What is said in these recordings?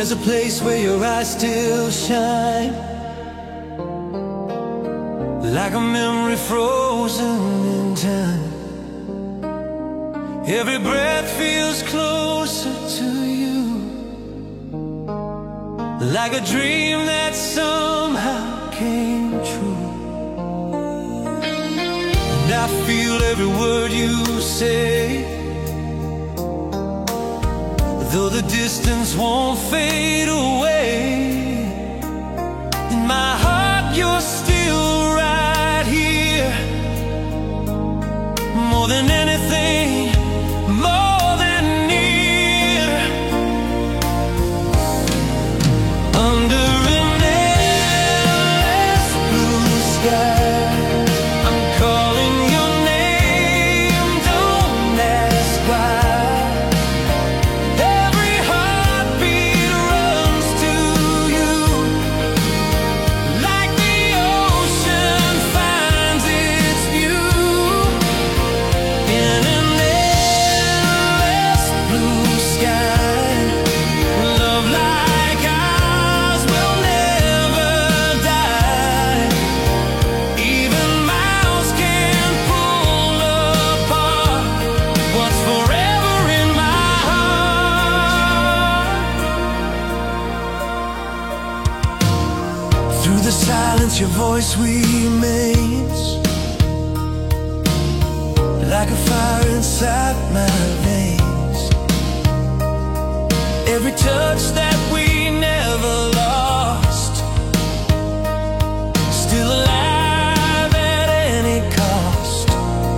There's a place where your eyes still shine, like a memory frozen in time. Every breath feels closer to you, like a dream that somehow came true. And I feel every word you say, though the distance won't fade away. In my heart you're still right here, more than anything, more than near. Under an endless blue sky, I'm calling your name, don't ask why. Every heartbeat runs to you, like the ocean finds its view. In an endless blue sky, love like ours will never die. Even miles can't pull apart what's forever in my heart. Through the silence your voice remains, like a fire inside my veins. Every touch that we never lost, still alive at any cost.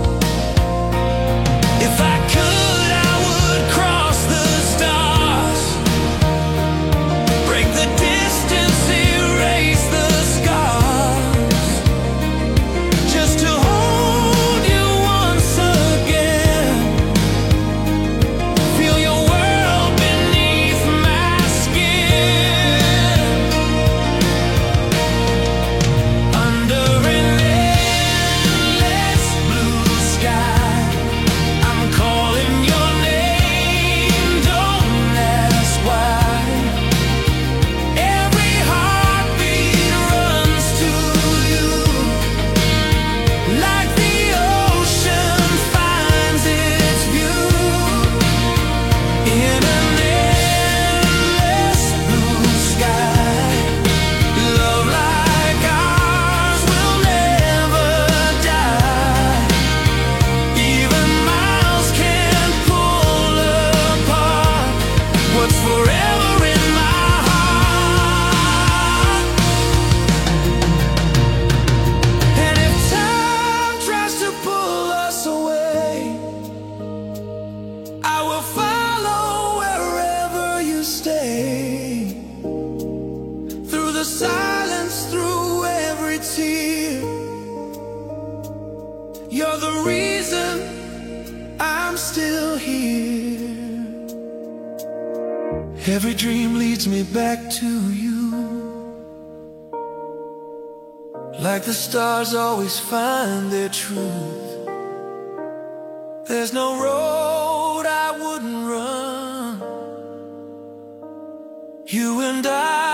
If I could, I would cross the stars, break the distance, erase the scars, just to hold you once again. Feel your world beneath my skin. Under an endless blue sky, I'm calling your name, don't ask why. Every heartbeat runs to you, like the ocean finds its view. In an endless blue sky, love like ours will never die. Even miles can't pull apart what's forever in my heart. And if time tries to pull us away, I will follow wherever you stay. Through the silence, through every tear, you're the reason I'm still here. Every dream leads me back to you, like the stars always find their truth. There's no road I wouldn't run. You and I